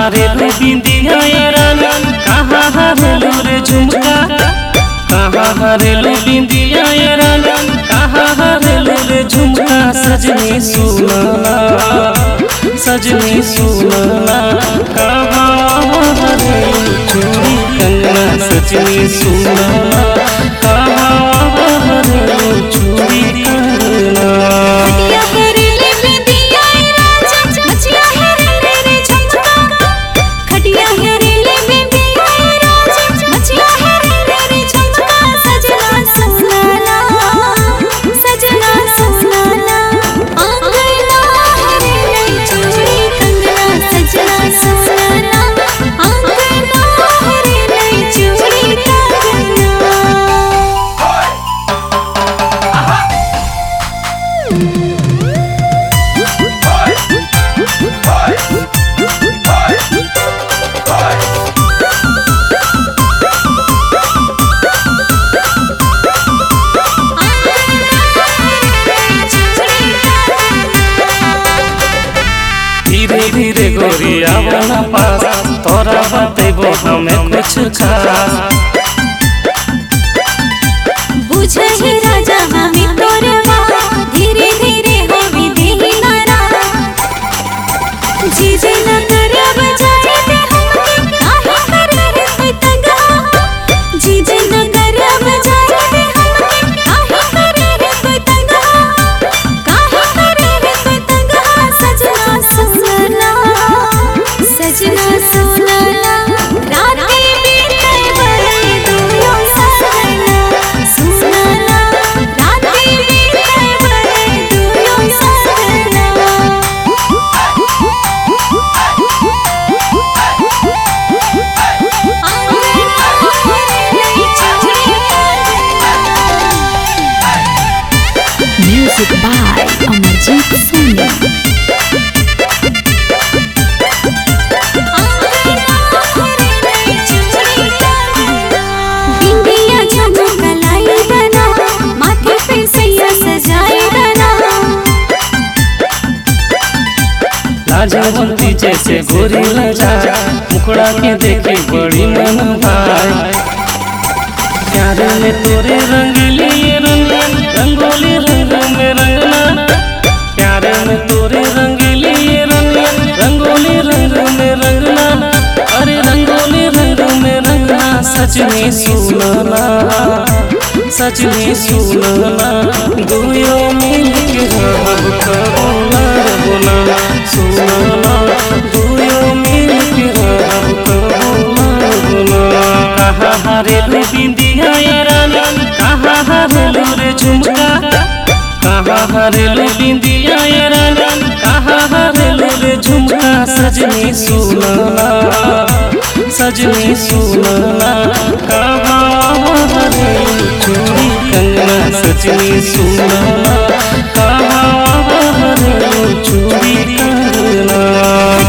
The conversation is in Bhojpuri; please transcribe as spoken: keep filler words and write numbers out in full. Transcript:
हरेलू बिंदिया रानी, कहाँ हरेलू रे झुमका, कहाँ हरेलू बिंदिया रानी, कहाँ हरेलू रे झुमका। सजनी सुनला सजनी सुनला, कहाँ हरेलू चूड़ी कंगना। सजनी सुनला, कहाँ हरेलू चूड़ी कंगना। धीरे धीरे गोरिया बना पास, तोरा बतेबो हमें कुछ खास। बुझे ही राजा हमें तोरे बात, धीरे धीरे होवी देही नारा। जी जी न करे बजाए दे हमके, काहे करे रे कोई तंगा। जी जी न करे बजाए दे हमके, काहे करे रे कोई तंगा, काहे करे रे कोई तंगा। सजना सुनला सजना सुनला, रात के बीते बड़े दुयो सजना। सुनला रात के बीते बड़े दुयो सजना। Music by Amarjeet Singh. बिंदिया झुमकलाई बना, माथे पे सैया सजाए बना। लाजवंती जैसे गोरी लजा, मुखड़ा के देखे बड़ी मन भाई। प्यारे में तोरे रंगली रंगन, रंगोली रंग में रंगना। प्यारे में तोरे रंगली रंगन, रंगोली रंग में रंगना। अरे रंगोली रंग में रंगना। सजनी सुनला सजनी सुनला, दुयो मिल के रहब कबोला बोला। सुनला दुयो मिल के रहब कबोला बोला। कहाँ हरेलू बिंदिया रानी, कहाँ हरेलू रे झुमका, कहाँ हरेलू बिंदिया रानी, कहाँ हरेलू रे झुमका। सजनी सुनला सजनी सुनला, कहाँ हरेलू चूड़ी कंगना। सजनी सुनला, कहाँ हरेलू चूड़ी कंगना।